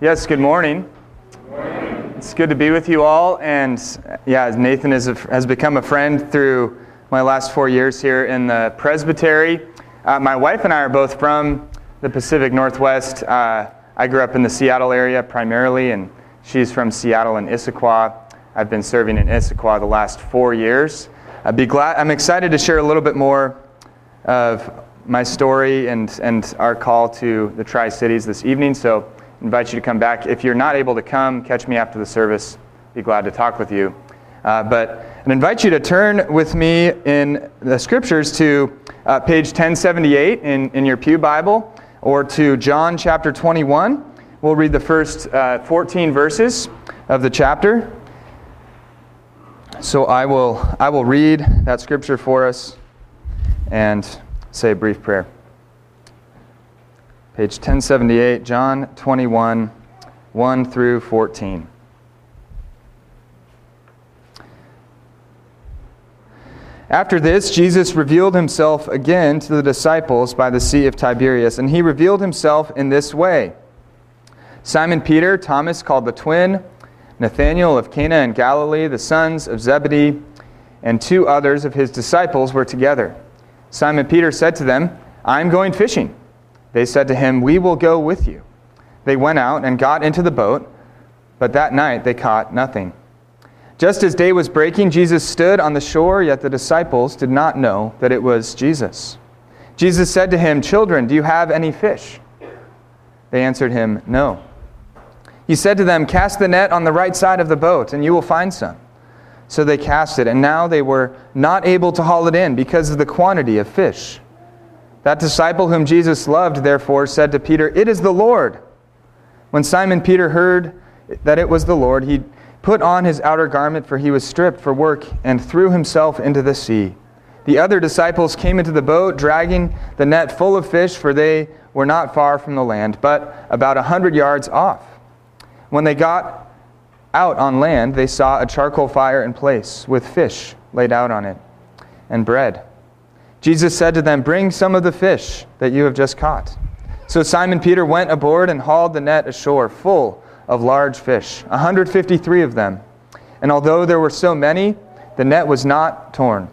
Yes, good morning. Good morning. It's good to be with you all. And Nathan has become a friend through my last 4 years here in the presbytery. My wife and I are both from the Pacific Northwest. I grew up in the Seattle area primarily, and she's from Seattle and Issaquah. I've been serving in Issaquah the last 4 years. I'm excited to share a little bit more of my story and our call to the Tri-Cities this evening. So I invite you to come back. If you're not able to come, catch me after the service. Be glad to talk with you. But I invite you to turn with me in the scriptures to page 1078 in your pew Bible, or to John chapter 21. We'll read the first 14 verses of the chapter. So I will read that scripture for us and say a brief prayer. Page 1078, John 21, 1 through 14. After this, Jesus revealed himself again to the disciples by the Sea of Tiberias, and he revealed himself in this way. Simon Peter, Thomas called the twin, Nathanael of Cana in Galilee, the sons of Zebedee, and 2 others of his disciples were together. Simon Peter said to them, "I am going fishing." They said to him, "We will go with you." They went out and got into the boat, but that night they caught nothing. Just as day was breaking, Jesus stood on the shore, yet the disciples did not know that it was Jesus. Jesus said to him, "Children, do you have any fish?" They answered him, "No." He said to them, "Cast the net on the right side of the boat, and you will find some." So they cast it, and now they were not able to haul it in because of the quantity of fish. That disciple whom Jesus loved, therefore, said to Peter, "It is the Lord." When Simon Peter heard that it was the Lord, he put on his outer garment, for he was stripped for work, and threw himself into the sea. The other disciples came into the boat, dragging the net full of fish, for they were not far from the land, but about 100 yards off. When they got out on land, they saw a charcoal fire in place, with fish laid out on it, and bread. Jesus said to them, "Bring some of the fish that you have just caught." So Simon Peter went aboard and hauled the net ashore, full of large fish, 153 of them. And although there were so many, the net was not torn.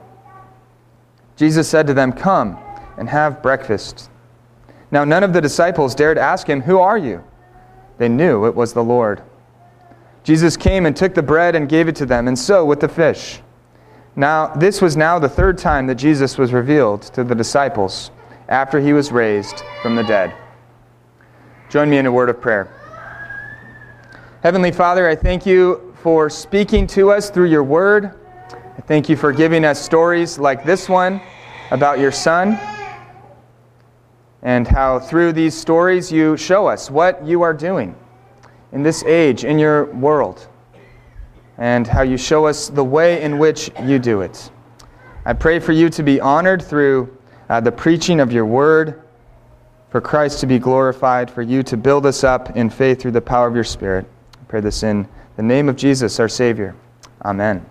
Jesus said to them, "Come and have breakfast." Now none of the disciples dared ask him, "Who are you?" They knew it was the Lord. Jesus came and took the bread and gave it to them, and so with the fish. Now this was now the 3rd time that Jesus was revealed to the disciples after he was raised from the dead. Join me in a word of prayer. Heavenly Father, I thank you for speaking to us through your word. I thank you for giving us stories like this one about your Son, and how through these stories you show us what you are doing in this age, in your world, and how you show us the way in which you do it. I pray for you to be honored through the preaching of your word, for Christ to be glorified, for you to build us up in faith through the power of your Spirit. I pray this in the name of Jesus, our Savior. Amen.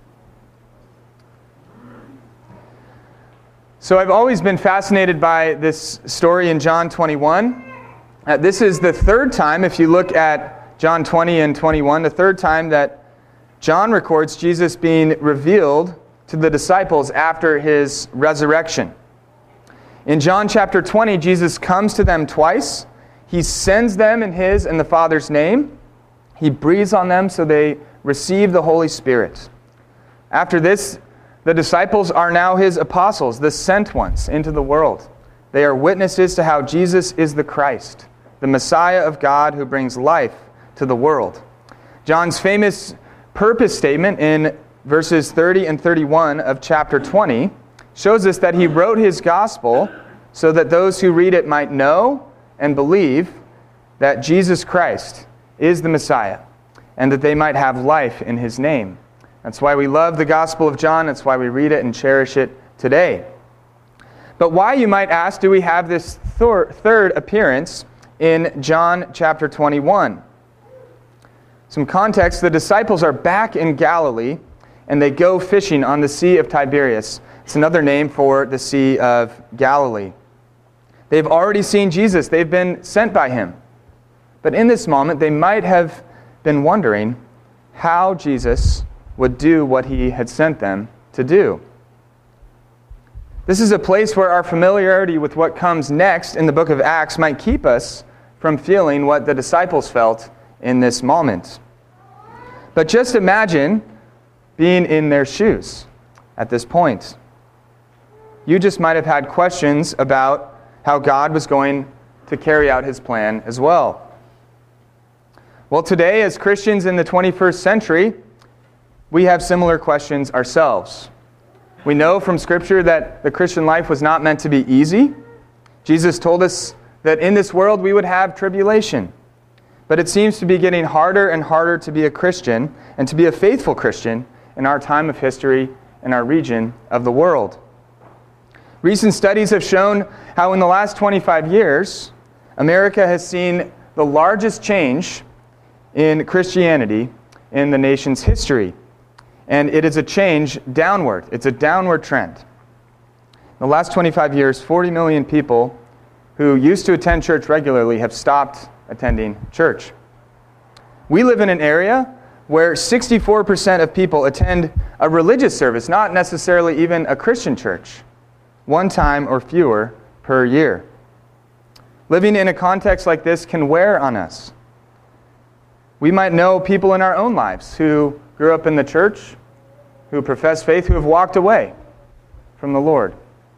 So I've always been fascinated by this story in John 21. This is the 3rd time, if you look at John 20 and 21, the 3rd time that John records Jesus being revealed to the disciples after his resurrection. In John chapter 20, Jesus comes to them twice. He sends them in his and the Father's name. He breathes on them so they receive the Holy Spirit. After this, the disciples are now his apostles, the sent ones into the world. They are witnesses to how Jesus is the Christ, the Messiah of God who brings life to the world. John's famous purpose statement in verses 30 and 31 of chapter 20 shows us that he wrote his gospel so that those who read it might know and believe that Jesus Christ is the Messiah, and that they might have life in his name. That's why we love the Gospel of John. That's why we read it and cherish it today. But why, you might ask, do we have this third appearance in John chapter 21? Some context: the disciples are back in Galilee, and they go fishing on the Sea of Tiberias. It's another name for the Sea of Galilee. They've already seen Jesus. They've been sent by him. But in this moment, they might have been wondering how Jesus would do what he had sent them to do. This is a place where our familiarity with what comes next in the book of Acts might keep us from feeling what the disciples felt in this moment. But just imagine being in their shoes at this point. You just might have had questions about how God was going to carry out his plan as well. Well, today, as Christians in the 21st century, we have similar questions ourselves. We know from Scripture that the Christian life was not meant to be easy. Jesus told us that in this world we would have tribulation. But it seems to be getting harder and harder to be a Christian and to be a faithful Christian in our time of history in our region of the world. Recent studies have shown how in the last 25 years, America has seen the largest change in Christianity in the nation's history. And it is a change downward. It's a downward trend. In the last 25 years, 40 million people who used to attend church regularly have stopped attending church. We live in an area where 64% of people attend a religious service, not necessarily even a Christian church, one time or fewer per year. Living in a context like this can wear on us. We might know people in our own lives who grew up in the church, who profess faith, who have walked away from the Lord.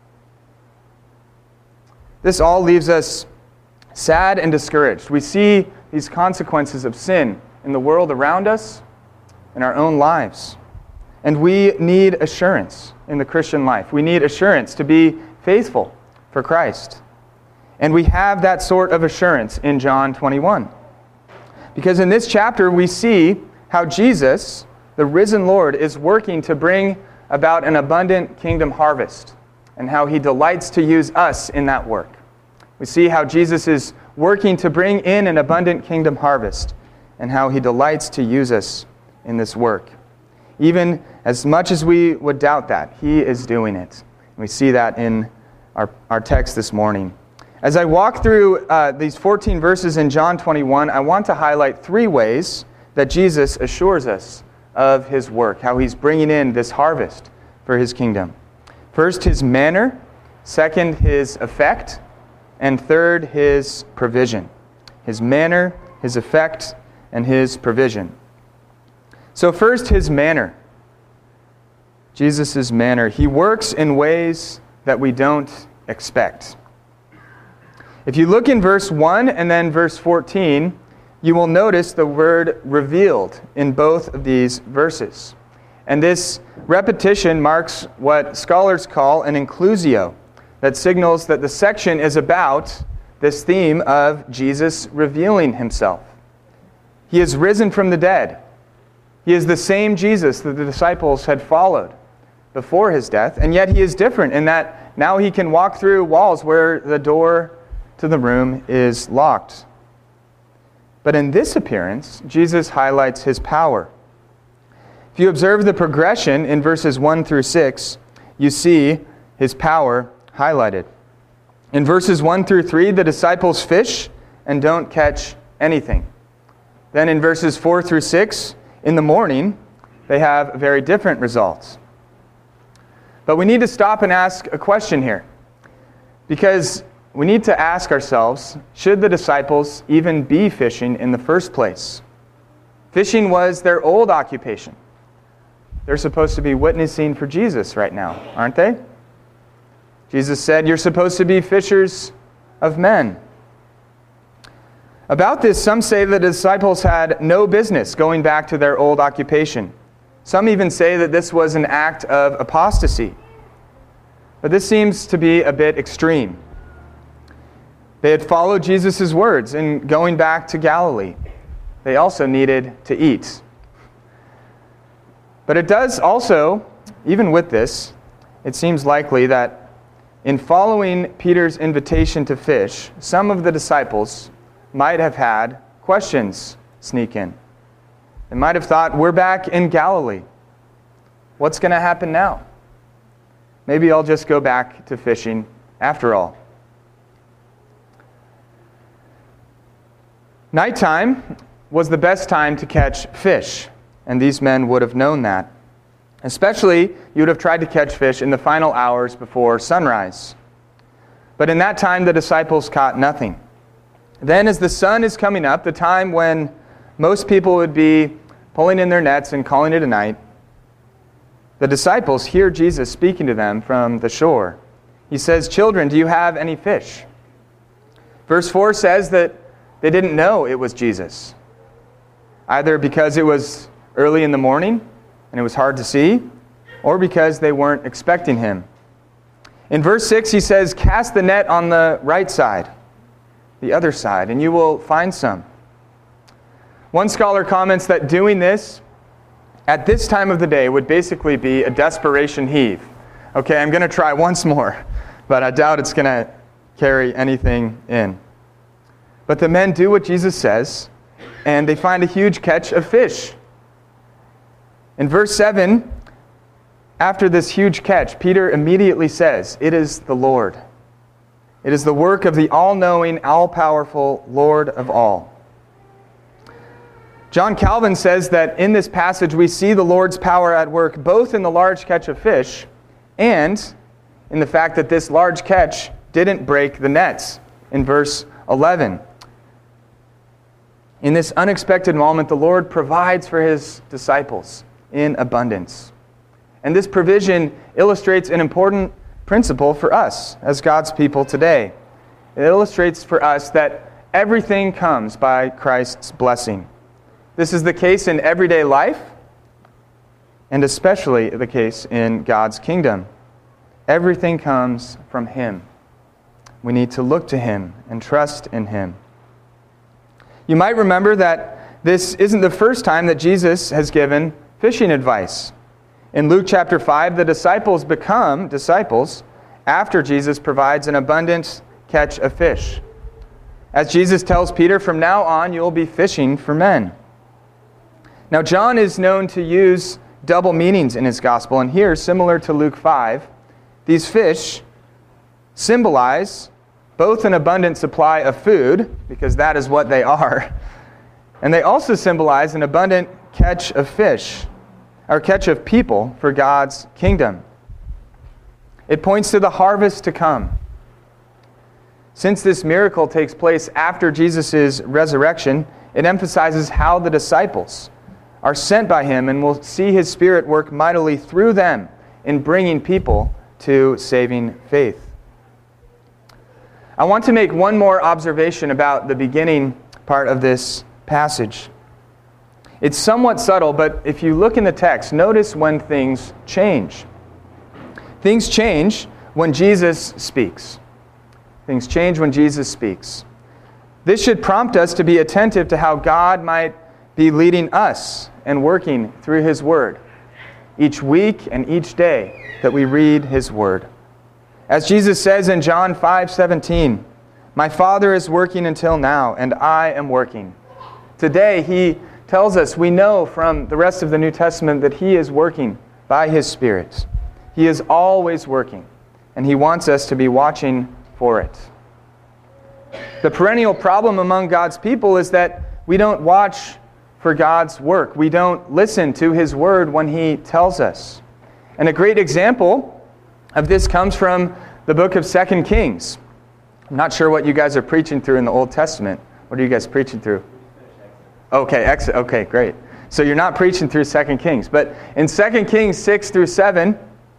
This all leaves us sad and discouraged. We see these consequences of sin in the world around us, in our own lives. And we need assurance in the Christian life. We need assurance to be faithful for Christ. And we have that sort of assurance in John 21. Because in this chapter we see how Jesus, the risen Lord, is working to bring about an abundant kingdom harvest, and how he delights to use us in that work. We see how Jesus is working to bring in an abundant kingdom harvest, and how he delights to use us in this work. Even as much as we would doubt that, he is doing it. We see that in our text this morning. As I walk through these 14 verses in John 21, I want to highlight 3 ways that Jesus assures us of his work, how he's bringing in this harvest for his kingdom. First, his manner. Second, his effect. And third, his provision. His manner, his effect, and his provision. So first, his manner. Jesus' manner. He works in ways that we don't expect. If you look in verse 1 and then verse 14, you will notice the word revealed in both of these verses. And this repetition marks what scholars call an inclusio, that signals that the section is about this theme of Jesus revealing himself. He is risen from the dead. He is the same Jesus that the disciples had followed before his death, and yet he is different in that now he can walk through walls where the door to the room is locked. But in this appearance, Jesus highlights his power. If you observe the progression in verses 1 through 6, you see his power highlighted. In verses 1 through 3, the disciples fish and don't catch anything. Then in verses 4 through 6, in the morning, they have very different results. But we need to stop and ask a question here. Because we need to ask ourselves, should the disciples even be fishing in the first place? Fishing was their old occupation. They're supposed to be witnessing for Jesus right now, aren't they? Jesus said, "You're supposed to be fishers of men." About this, some say the disciples had no business going back to their old occupation. Some even say that this was an act of apostasy. But this seems to be a bit extreme. They had followed Jesus' words in going back to Galilee. They also needed to eat. But it does also, even with this, it seems likely that in following Peter's invitation to fish, some of the disciples might have had questions sneak in. They might have thought, we're back in Galilee. What's going to happen now? Maybe I'll just go back to fishing after all. Nighttime was the best time to catch fish, and these men would have known that. Especially, you would have tried to catch fish in the final hours before sunrise. But in that time, the disciples caught nothing. Then, as the sun is coming up, the time when most people would be pulling in their nets and calling it a night, the disciples hear Jesus speaking to them from the shore. He says, "Children, do you have any fish?" Verse 4 says that they didn't know it was Jesus, either because it was early in the morning and it was hard to see, or because they weren't expecting him. In verse 6, he says, "Cast the net on the right side, the other side, and you will find some." One scholar comments that doing this at this time of the day would basically be a desperation heave. Okay, I'm going to try once more, but I doubt it's going to carry anything in. But the men do what Jesus says, and they find a huge catch of fish. In verse 7, after this huge catch, Peter immediately says, "It is the Lord. It is the work of the all-knowing, all-powerful Lord of all." John Calvin says that in this passage we see the Lord's power at work both in the large catch of fish and in the fact that this large catch didn't break the nets in verse 11. In this unexpected moment, the Lord provides for his disciples in abundance. And this provision illustrates an important principle for us as God's people today. It illustrates for us that everything comes by Christ's blessing. This is the case in everyday life, and especially the case in God's kingdom. Everything comes from him. We need to look to him and trust in him. You might remember that this isn't the first time that Jesus has given fishing advice. In Luke chapter 5, the disciples become disciples after Jesus provides an abundant catch of fish. As Jesus tells Peter, "From now on, you'll be fishing for men." Now, John is known to use double meanings in his gospel, and here, similar to Luke 5, these fish symbolize both an abundant supply of food, because that is what they are, and they also symbolize an abundant catch of fish, or catch of people for God's kingdom. It points to the harvest to come. Since this miracle takes place after Jesus' resurrection, it emphasizes how the disciples are sent by him and will see his Spirit work mightily through them in bringing people to saving faith. I want to make one more observation about the beginning part of this passage. It's somewhat subtle, but if you look in the text, notice when things change. Things change when Jesus speaks. Things change when Jesus speaks. This should prompt us to be attentive to how God might be leading us and working through his word each week and each day that we read his word. As Jesus says in John 5:17, "My Father is working until now, and I am working." Today, he tells us, we know from the rest of the New Testament that he is working by his Spirit. He is always working, and he wants us to be watching for it. The perennial problem among God's people is that we don't watch for God's work. We don't listen to his word when he tells us. And a great example of this comes from the book of 2 Kings. I'm not sure what you guys are preaching through in the Old Testament. What are you guys preaching through? Okay, great. So you're not preaching through 2 Kings. But in 2 Kings 6 through 7,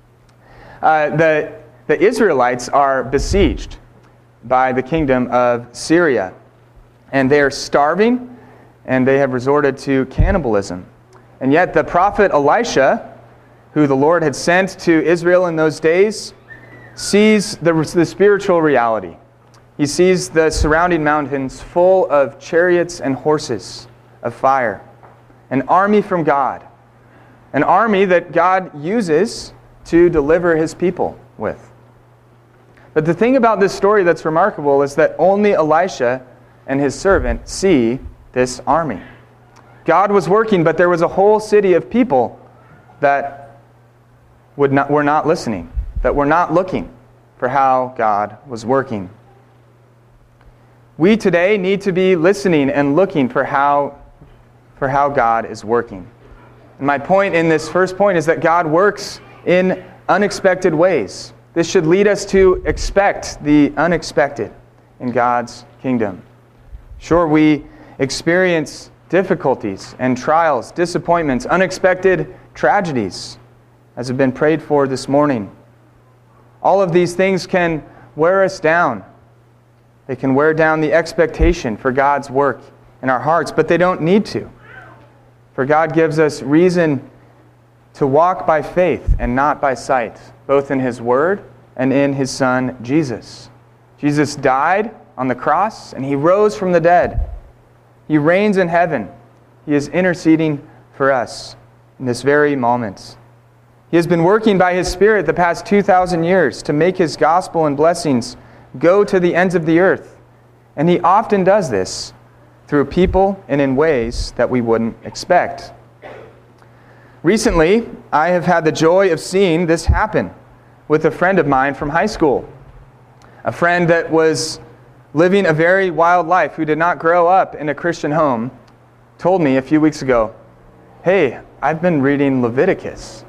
the Israelites are besieged by the kingdom of Syria. And they are starving, and they have resorted to cannibalism. And yet the prophet Elisha, who the Lord had sent to Israel in those days, sees the spiritual reality. He sees the surrounding mountains full of chariots and horses of fire. An army from God. An army that God uses to deliver his people with. But the thing about this story that's remarkable is that only Elisha and his servant see this army. God was working, but there was a whole city of people that were not listening, that were not looking for how God was working. we today need to be listening and looking for how God is working. And my point in this first point is that God works in unexpected ways. This should lead us to expect the unexpected in God's kingdom. Sure, we experience difficulties and trials, disappointments, unexpected tragedies, as have been prayed for this morning. All of these things can wear us down. They can wear down the expectation for God's work in our hearts, but they don't need to. For God gives us reason to walk by faith and not by sight, both in His Word and in His Son, Jesus. Jesus died on the cross, and He rose from the dead. He reigns in heaven. He is interceding for us in this very moment. He has been working by His Spirit the past 2,000 years to make His gospel and blessings go to the ends of the earth. And He often does this through people and in ways that we wouldn't expect. Recently, I have had the joy of seeing this happen with a friend of mine from high school. A friend that was living a very wild life, who did not grow up in a Christian home, told me a few weeks ago, "Hey, I've been reading Leviticus."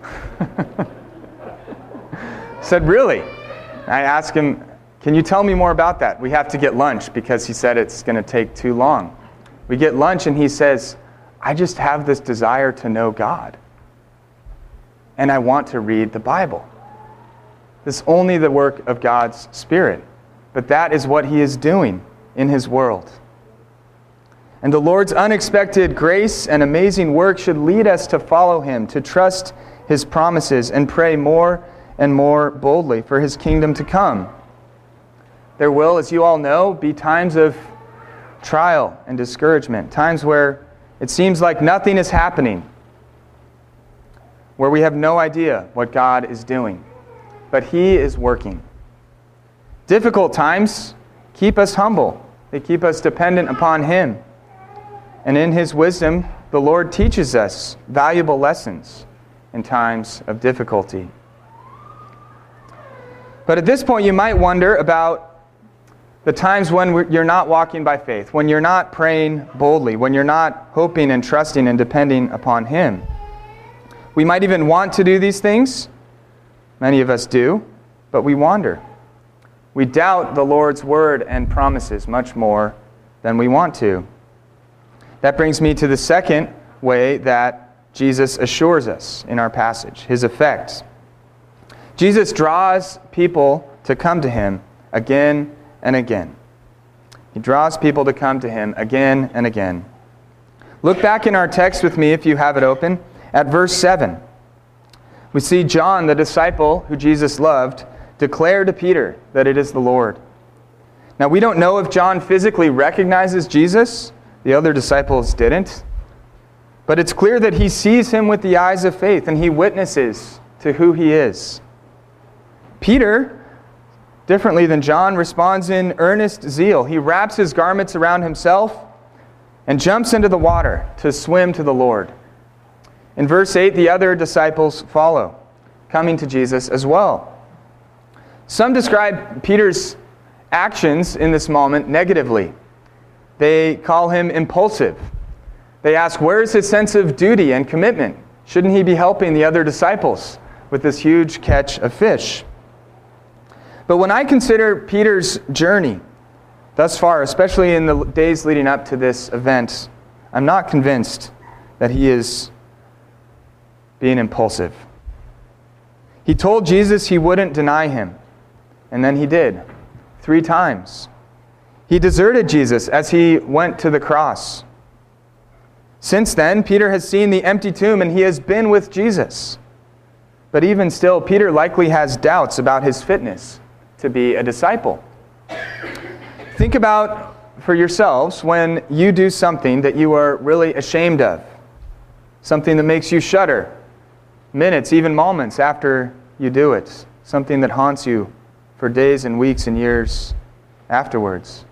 Said, "Really?" I asked him, "Can you tell me more about that? We have to get lunch," because he said it's going to take too long. We get lunch and he says, "I just have this desire to know God. And I want to read the Bible." This is only the work of God's Spirit. But that is what He is doing in His world. And the Lord's unexpected grace and amazing work should lead us to follow Him, to trust His promises, and pray more and more boldly for His kingdom to come. There will, as you all know, be times of trial and discouragement, times where it seems like nothing is happening, where we have no idea what God is doing. But He is working. Difficult times keep us humble. They keep us dependent upon Him. And in His wisdom, the Lord teaches us valuable lessons in times of difficulty. But at this point, you might wonder about the times when you're not walking by faith, when you're not praying boldly, when you're not hoping and trusting and depending upon Him. We might even want to do these things. Many of us do, but we wander. We doubt the Lord's word and promises much more than we want to. That brings me to the second way that Jesus assures us in our passage, His effect. Jesus draws people to come to Him again and again. He draws people to come to Him again and again. Look back in our text with me, if you have it open, at verse 7. We see John, the disciple who Jesus loved, declare to Peter that it is the Lord. Now, we don't know if John physically recognizes Jesus. The other disciples didn't. But it's clear that he sees Him with the eyes of faith, and he witnesses to who He is. Peter, differently than John, responds in earnest zeal. He wraps his garments around himself and jumps into the water to swim to the Lord. In verse 8, the other disciples follow, coming to Jesus as well. Some describe Peter's actions in this moment negatively. They call him impulsive. They ask, where is his sense of duty and commitment? Shouldn't he be helping the other disciples with this huge catch of fish? But when I consider Peter's journey thus far, especially in the days leading up to this event, I'm not convinced that he is being impulsive. He told Jesus he wouldn't deny Him, and then he did, 3 times. He deserted Jesus as He went to the cross. Since then, Peter has seen the empty tomb and he has been with Jesus. But even still, Peter likely has doubts about his fitness to be a disciple. Think about for yourselves when you do something that you are really ashamed of, something that makes you shudder, minutes, even moments after you do it, something that haunts you for days and weeks and years afterwards.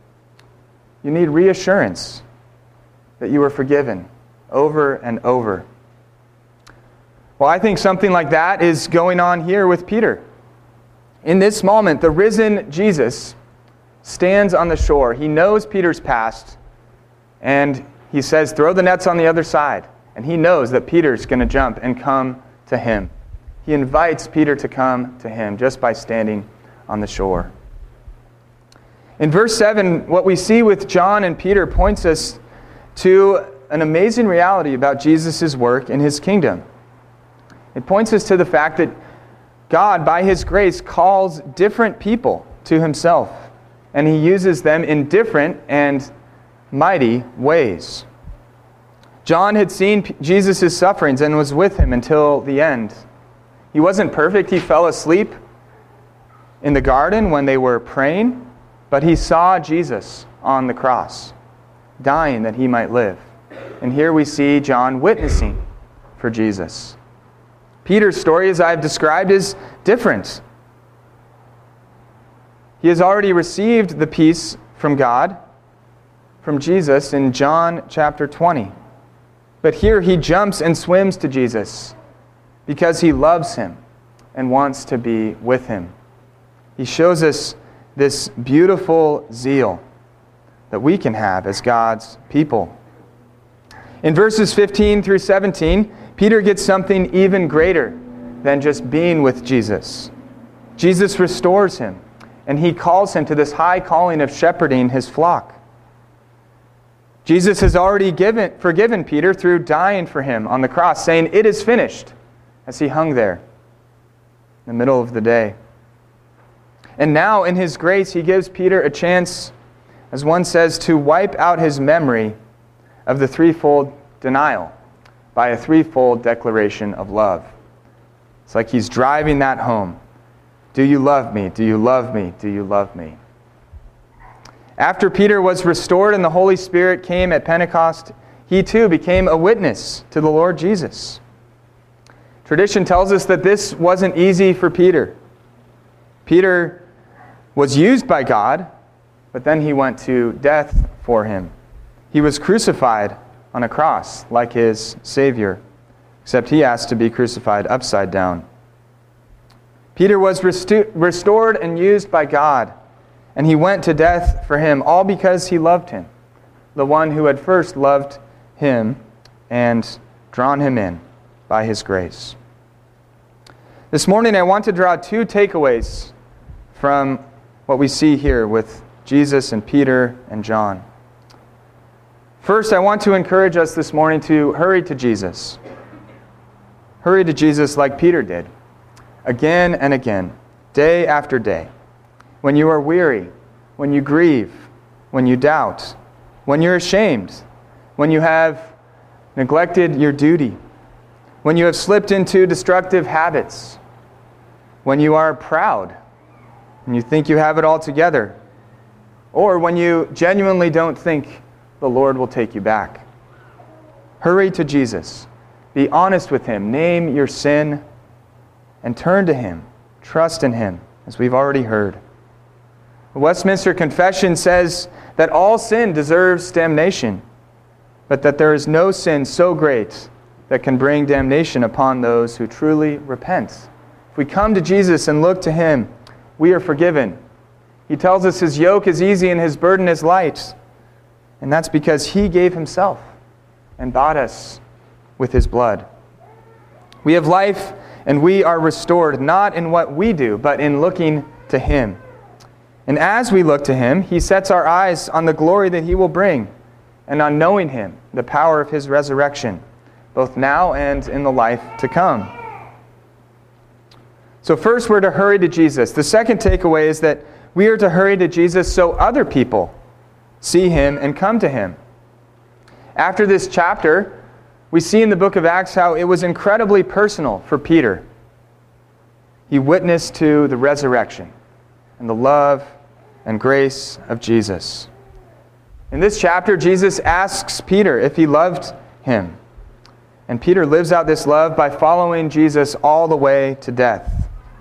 You need reassurance that you are forgiven over and over. Well, I think something like that is going on here with Peter. In this moment, the risen Jesus stands on the shore. He knows Peter's past, and he says, throw the nets on the other side. And he knows that Peter's going to jump and come to him. He invites Peter to come to him just by standing on the shore. In verse 7, what we see with John and Peter points us to an amazing reality about Jesus' work in his kingdom. It points us to the fact that God, by his grace, calls different people to himself, and he uses them in different and mighty ways. John had seen Jesus' sufferings and was with him until the end. He wasn't perfect. He fell asleep in the garden when they were praying, but he saw Jesus on the cross, dying that he might live. And here we see John witnessing for Jesus. Peter's story, as I've described, is different. He has already received the peace from God, from Jesus, in John chapter 20. But here he jumps and swims to Jesus because he loves him and wants to be with him. He shows us this beautiful zeal that we can have as God's people. In verses 15 through 17, Peter gets something even greater than just being with Jesus. Jesus restores him, and he calls him to this high calling of shepherding his flock. Jesus has already forgiven Peter through dying for him on the cross, saying, "It is finished," as he hung there in the middle of the day. And now, in his grace, he gives Peter a chance, as one says, to wipe out his memory of the threefold denial by a threefold declaration of love. It's like he's driving that home. Do you love me? Do you love me? Do you love me? After Peter was restored and the Holy Spirit came at Pentecost, he too became a witness to the Lord Jesus. Tradition tells us that this wasn't easy for Peter. Peter was used by God, but then he went to death for him. He was crucified on a cross like his Savior, except he asked to be crucified upside down. Peter was restored and used by God, and he went to death for him, all because he loved him, the one who had first loved him and drawn him in by his grace. This morning I want to draw two takeaways from what we see here with Jesus and Peter and John. First, I want to encourage us this morning to hurry to Jesus. Hurry to Jesus like Peter did, again and again, day after day. When you are weary, when you grieve, when you doubt, when you're ashamed, when you have neglected your duty, when you have slipped into destructive habits, when you are proud, and you think you have it all together, or when you genuinely don't think the Lord will take you back. Hurry to Jesus. Be honest with him. Name your sin and turn to him. Trust in him, as we've already heard. The Westminster Confession says that all sin deserves damnation, but that there is no sin so great that can bring damnation upon those who truly repent. If we come to Jesus and look to him, we are forgiven. He tells us his yoke is easy and his burden is light. And that's because he gave himself and bought us with his blood. We have life and we are restored not in what we do, but in looking to him. And as we look to him, he sets our eyes on the glory that he will bring and on knowing him, the power of his resurrection, both now and in the life to come. So first, we're to hurry to Jesus. The second takeaway is that we are to hurry to Jesus so other people see him and come to him. After this chapter, we see in the book of Acts how it was incredibly personal for Peter. He witnessed to the resurrection and the love and grace of Jesus. In this chapter, Jesus asks Peter if he loved him. And Peter lives out this love by following Jesus all the way to death.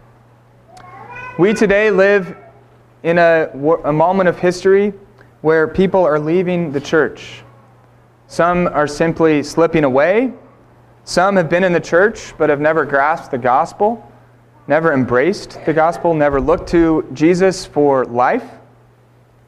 We today live in a moment of history where people are leaving the church. Some are simply slipping away. Some have been in the church but have never grasped the gospel, never embraced the gospel, never looked to Jesus for life.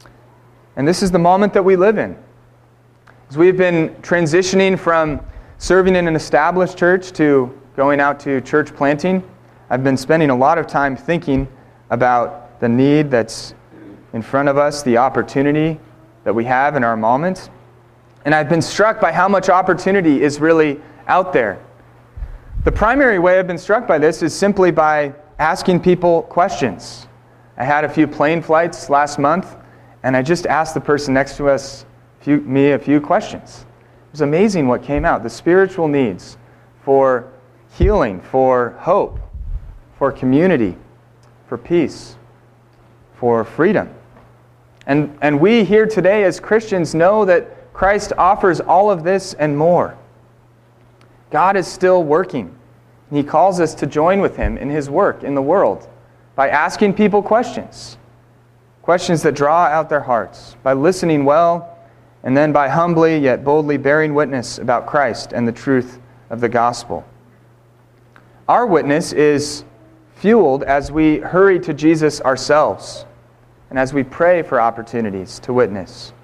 And this is the moment that we live in. As we've been transitioning from serving in an established church to going out to church planting, I've been spending a lot of time thinking about the need that's in front of us, the opportunity that we have in our moment. And I've been struck by how much opportunity is really out there. The primary way I've been struck by this is simply by asking people questions. I had a few plane flights last month, and I just asked the person next to me a few questions. It was amazing what came out. The spiritual needs for healing, for hope, for community, for peace, for freedom. And we here today as Christians know that Christ offers all of this and more. God is still working. And He calls us to join with Him in His work in the world by asking people questions. Questions that draw out their hearts, by listening well, and then by humbly yet boldly bearing witness about Christ and the truth of the gospel. Our witness is fueled as we hurry to Jesus ourselves and as we pray for opportunities to witness.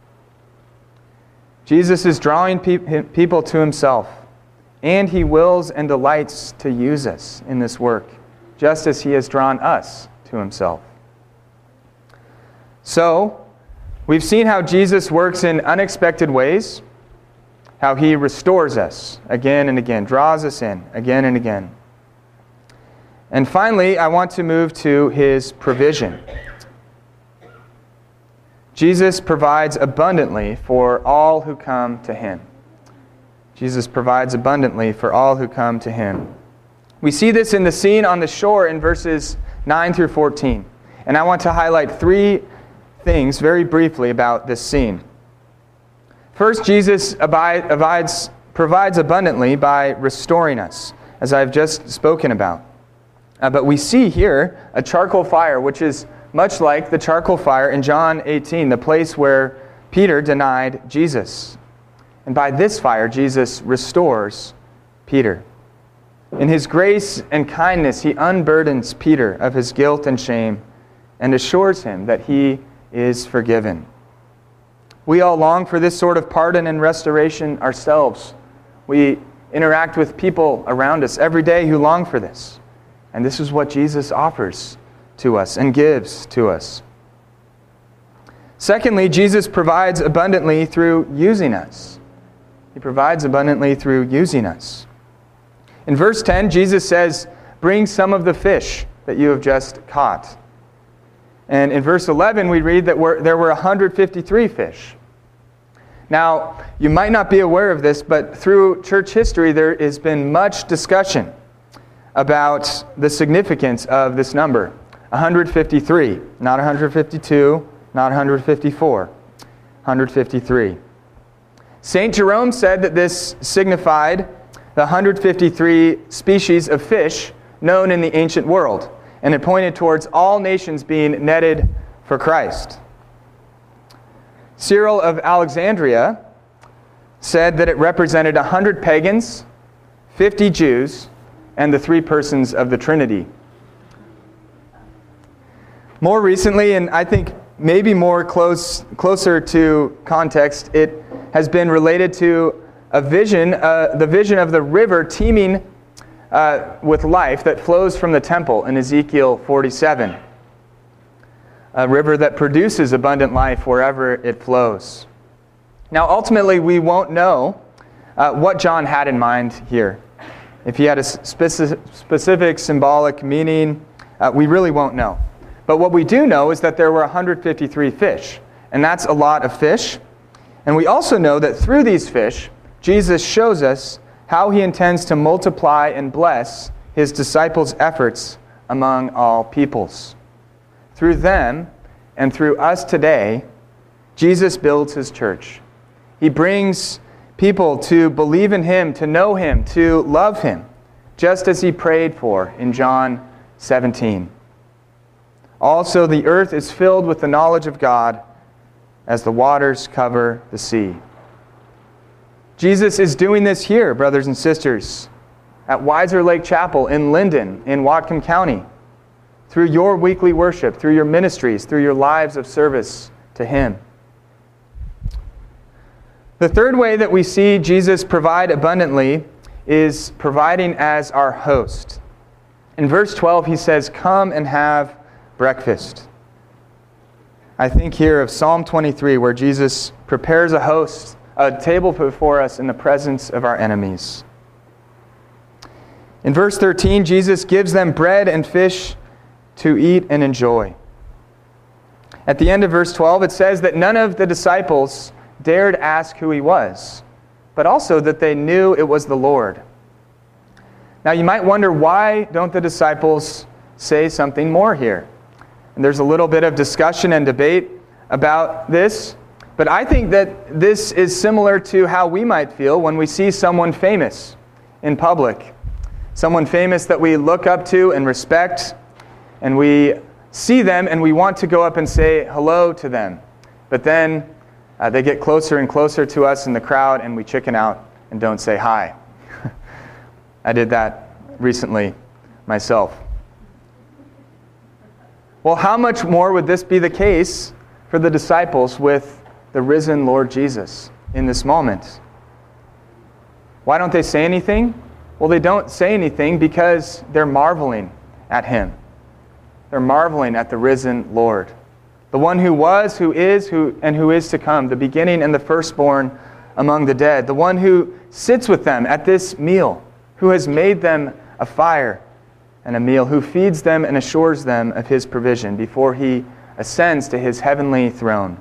Jesus is drawing people to Himself, and He wills and delights to use us in this work, just as He has drawn us to Himself. So, we've seen how Jesus works in unexpected ways, how He restores us again and again, draws us in again and again. And finally, I want to move to His provision. Jesus provides abundantly for all who come to Him. Jesus provides abundantly for all who come to Him. We see this in the scene on the shore in verses 9 through 14. And I want to highlight three things very briefly about this scene. First, Jesus provides abundantly by restoring us, as I've just spoken about. But we see here a charcoal fire, which is much like the charcoal fire in John 18, the place where Peter denied Jesus. And by this fire, Jesus restores Peter. In His grace and kindness, He unburdens Peter of his guilt and shame and assures him that he is forgiven. We all long for this sort of pardon and restoration ourselves. We interact with people around us every day who long for this. And this is what Jesus offers to us and gives to us. Secondly, Jesus provides abundantly through using us. He provides abundantly through using us. In verse 10, Jesus says, "Bring some of the fish that you have just caught." And in verse 11, we read that there were 153 fish. Now, you might not be aware of this, but through church history, there has been much discussion about the significance of this number. 153, not 152, not 154, 153. St. Jerome said that this signified the 153 species of fish known in the ancient world, and it pointed towards all nations being netted for Christ. Cyril of Alexandria said that it represented 100 pagans, 50 Jews, and the three persons of the Trinity. More recently, and I think maybe more closer to context, it has been related to a vision, the vision of the river teeming with life that flows from the temple in Ezekiel 47. A river that produces abundant life wherever it flows. Now, ultimately, we won't know what John had in mind here. If he had a specific symbolic meaning, we really won't know. But what we do know is that there were 153 fish, and that's a lot of fish. And we also know that through these fish, Jesus shows us how He intends to multiply and bless His disciples' efforts among all peoples. Through them and through us today, Jesus builds His church. He brings people to believe in Him, to know Him, to love Him, just as He prayed for in John 17. Also, the earth is filled with the knowledge of God as the waters cover the sea. Jesus is doing this here, brothers and sisters, at Weiser Lake Chapel in Linden, in Whatcom County, through your weekly worship, through your ministries, through your lives of service to Him. The third way that we see Jesus provide abundantly is providing as our host. In verse 12, he says, "Come and have breakfast." I think here of Psalm 23, where Jesus prepares a table before us in the presence of our enemies. In verse 13, Jesus gives them bread and fish to eat and enjoy. At the end of verse 12, it says that none of the disciples dared ask who he was, but also that they knew it was the Lord. Now you might wonder, why don't the disciples say something more here? And there's a little bit of discussion and debate about this, but I think that this is similar to how we might feel when we see someone famous in public. Someone famous that we look up to and respect, and we see them and we want to go up and say hello to them. But then they get closer and closer to us in the crowd and we chicken out and don't say hi. I did that recently myself. Well, how much more would this be the case for the disciples with the risen Lord Jesus in this moment? Why don't they say anything? Well, they don't say anything because they're marveling at him. They're marveling at the risen Lord, the one who was, who is to come, the beginning and the firstborn among the dead, the one who sits with them at this meal, who has made them a fire and a meal, who feeds them and assures them of his provision before he ascends to his heavenly throne.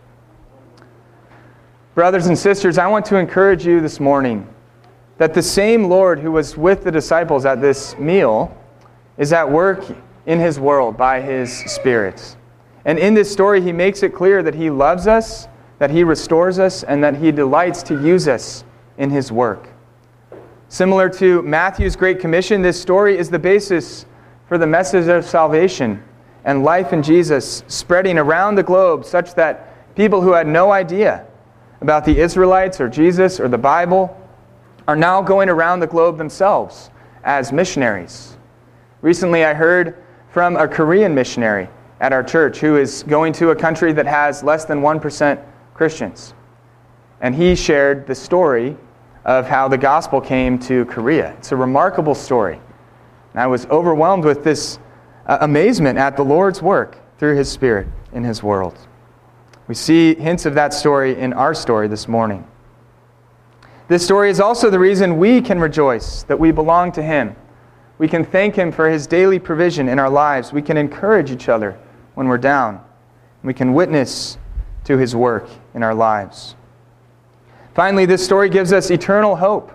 Brothers and sisters, I want to encourage you this morning that the same Lord who was with the disciples at this meal is at work in his world by his Spirit. And in this story, he makes it clear that he loves us, that he restores us, and that he delights to use us in his work. Similar to Matthew's Great Commission, this story is the basis for the message of salvation and life in Jesus spreading around the globe, such that people who had no idea about the Israelites or Jesus or the Bible are now going around the globe themselves as missionaries. Recently I heard from a Korean missionary at our church who is going to a country that has less than 1% Christians. And he shared the story of how the gospel came to Korea. It's a remarkable story. And I was overwhelmed with this amazement at the Lord's work through his Spirit in his world. We see hints of that story in our story this morning. This story is also the reason we can rejoice that we belong to him. We can thank him for his daily provision in our lives. We can encourage each other when we're down. We can witness to his work in our lives. Finally, this story gives us eternal hope.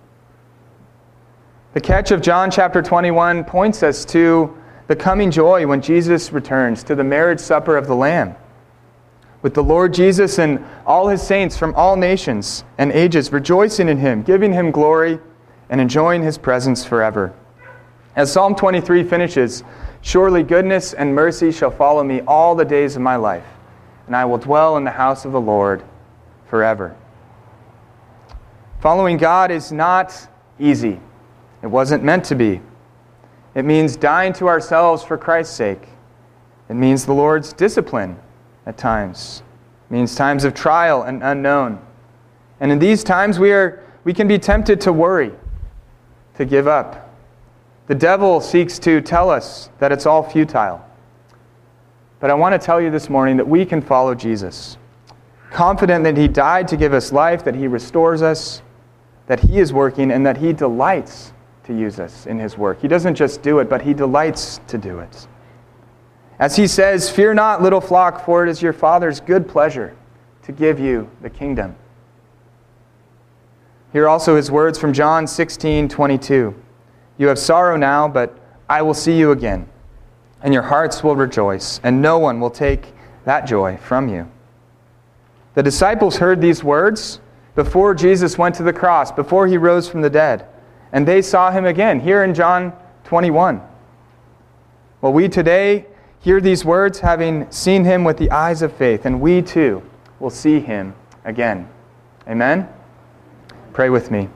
The catch of John chapter 21 points us to the coming joy when Jesus returns, to the marriage supper of the Lamb, with the Lord Jesus and all his saints from all nations and ages rejoicing in him, giving him glory, and enjoying his presence forever. As Psalm 23 finishes, "Surely goodness and mercy shall follow me all the days of my life, and I will dwell in the house of the Lord forever." Following God is not easy. It wasn't meant to be. It means dying to ourselves for Christ's sake. It means the Lord's discipline at times. It means times of trial and unknown. And in these times we can be tempted to worry, to give up. The devil seeks to tell us that it's all futile. But I want to tell you this morning that we can follow Jesus, confident that he died to give us life, that he restores us, that he is working, and that he delights to use us in his work. He doesn't just do it, but he delights to do it. As he says, "Fear not, little flock, for it is your Father's good pleasure to give you the kingdom." Here are also his words from John 16:22. "You have sorrow now, but I will see you again, and your hearts will rejoice, and no one will take that joy from you." The disciples heard these words before Jesus went to the cross, before he rose from the dead, and they saw him again here in John 21. Well, we today hear these words having seen him with the eyes of faith, and we too will see him again. Amen? Pray with me.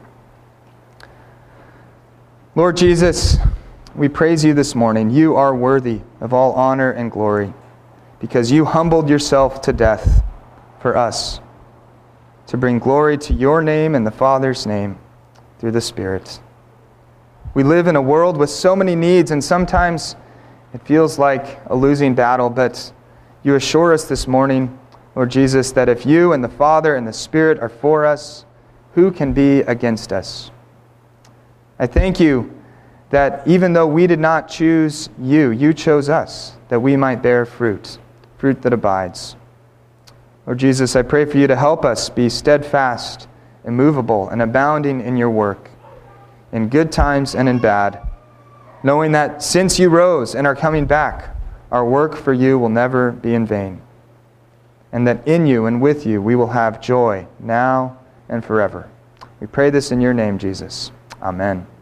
Lord Jesus, we praise you this morning. You are worthy of all honor and glory because you humbled yourself to death for us. to bring glory to your name and the Father's name through the Spirit. We live in a world with so many needs, and sometimes it feels like a losing battle, but you assure us this morning, Lord Jesus, that if you and the Father and the Spirit are for us, who can be against us? I thank you that even though we did not choose you, you chose us, that we might bear fruit, fruit that abides. Lord Jesus, I pray for you to help us be steadfast, immovable, and abounding in your work, in good times and in bad, knowing that since you rose and are coming back, our work for you will never be in vain, and that in you and with you we will have joy now and forever. We pray this in your name, Jesus. Amen.